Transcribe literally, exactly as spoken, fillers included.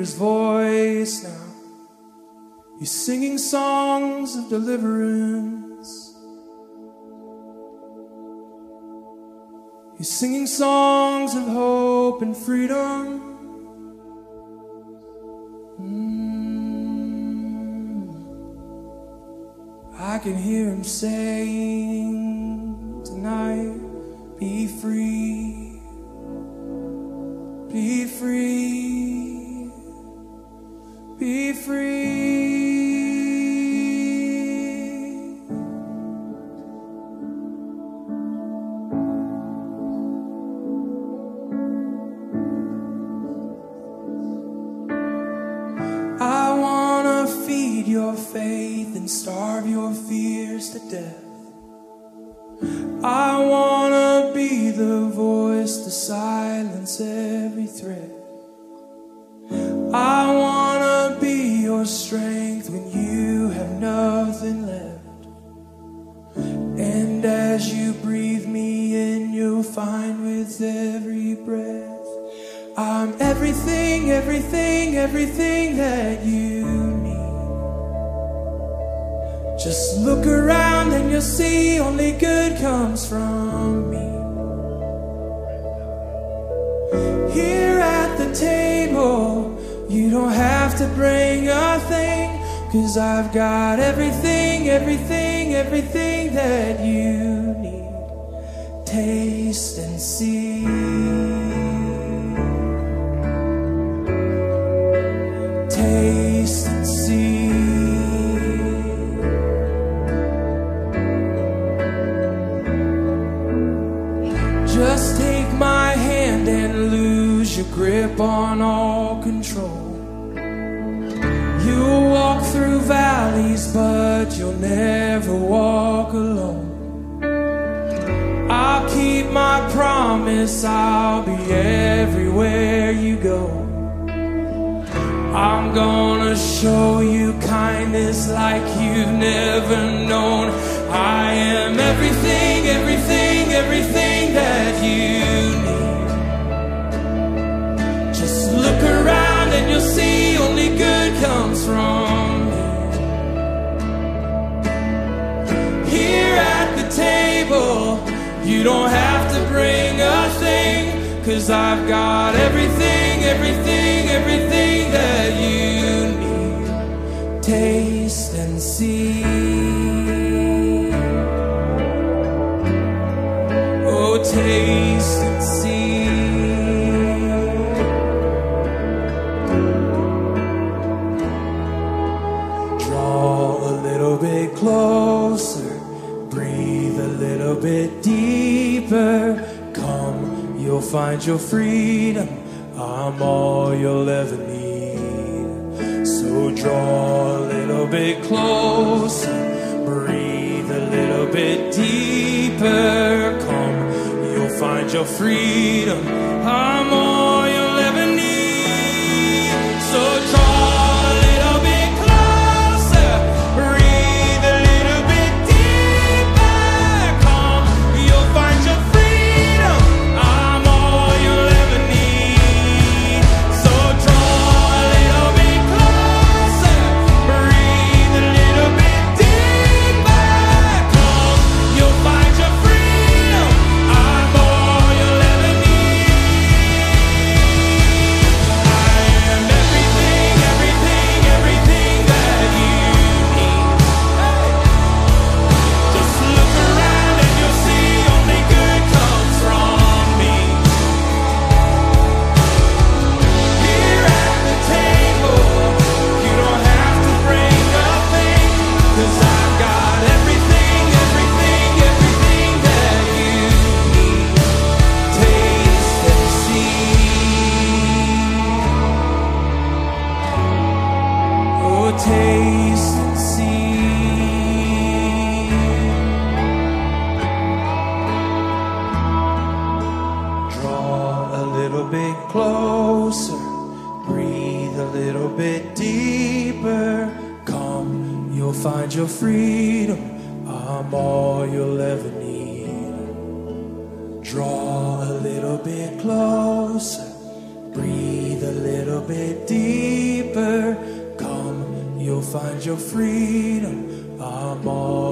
his voice now. He's singing songs of deliverance. He's singing songs of hope and freedom. Mm. I can hear him saying tonight, be free, be free, be free. I wanna feed your faith and starve your fears to death. I wanna be the voice to silence every threat. I wanna be your strength when you have nothing left. And as you breathe me in, you'll find with every breath, I'm everything, everything, everything that you need. Just look around and you'll see only good comes from me. Here at the table, you don't have to bring a thing, 'cause I've got everything, everything, everything that you need. Taste and see. Taste and see. Just take my hand and lose your grip on all control. You'll walk through valleys, but you'll never walk alone. I'll keep my promise, I'll be everywhere you go. I'm gonna show you kindness like you've never known. I am everything, everything, everything that you need. Just look around and you'll see only good comes from me. Here at the table, you don't have to bring a thing, 'cause I've got everything, everything, everything that you need. Taste and see. Oh, taste and see. Draw a little bit closer, breathe a little bit deeper. Come, you'll find your freedom, I'm all you'll ever need. So draw a little bit closer, breathe a little bit deeper. Come, you'll find your freedom, I'm all you'll ever need. So draw a little bit closer, breathe a little bit deeper. Come, you'll find your freedom, I'm all you'll ever need. So draw a little bit closer, breathe a little bit deeper. Come, you'll find your freedom, I'm all you'll ever need. I am everything, everything, everything that you need. Just look around and you'll see only good comes from me. Here at the table, you don't have to bring a thing, 'cause I've got everything, everything, everything that you need. Taste and see. Oh, taste and see. Draw a little bit closer, breathe a little bit deeper. Come, you'll find your freedom, I'm all you'll ever need. Draw a little bit closer, breathe a little bit deeper. find your freedom. I'm all